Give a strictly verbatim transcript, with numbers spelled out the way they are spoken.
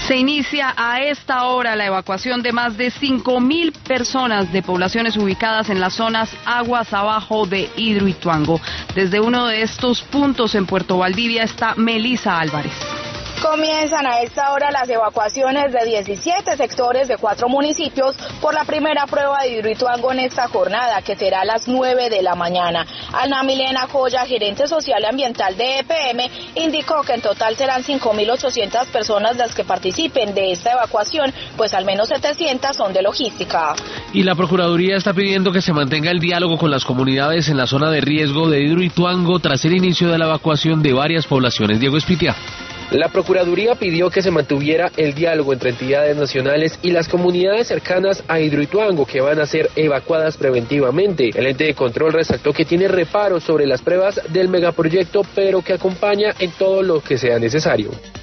Se inicia a esta hora la evacuación de más de cinco mil personas de poblaciones ubicadas en las zonas aguas abajo de Hidroituango. Desde uno de estos puntos en Puerto Valdivia está Melisa Álvarez. Comienzan a esta hora las evacuaciones de diecisiete sectores de cuatro municipios por la primera prueba de Hidroituango en esta jornada, que será a las nueve de la mañana. Ana Milena Coya, gerente social y ambiental de E P M, indicó que en total serán cinco mil ochocientas personas las que participen de esta evacuación, pues al menos setecientas son de logística. Y la Procuraduría está pidiendo que se mantenga el diálogo con las comunidades en la zona de riesgo de Hidroituango tras el inicio de la evacuación de varias poblaciones. Diego Espitia. La Procuraduría pidió que se mantuviera el diálogo entre entidades nacionales y las comunidades cercanas a Hidroituango, que van a ser evacuadas preventivamente. El ente de control resaltó que tiene reparos sobre las pruebas del megaproyecto, pero que acompaña en todo lo que sea necesario.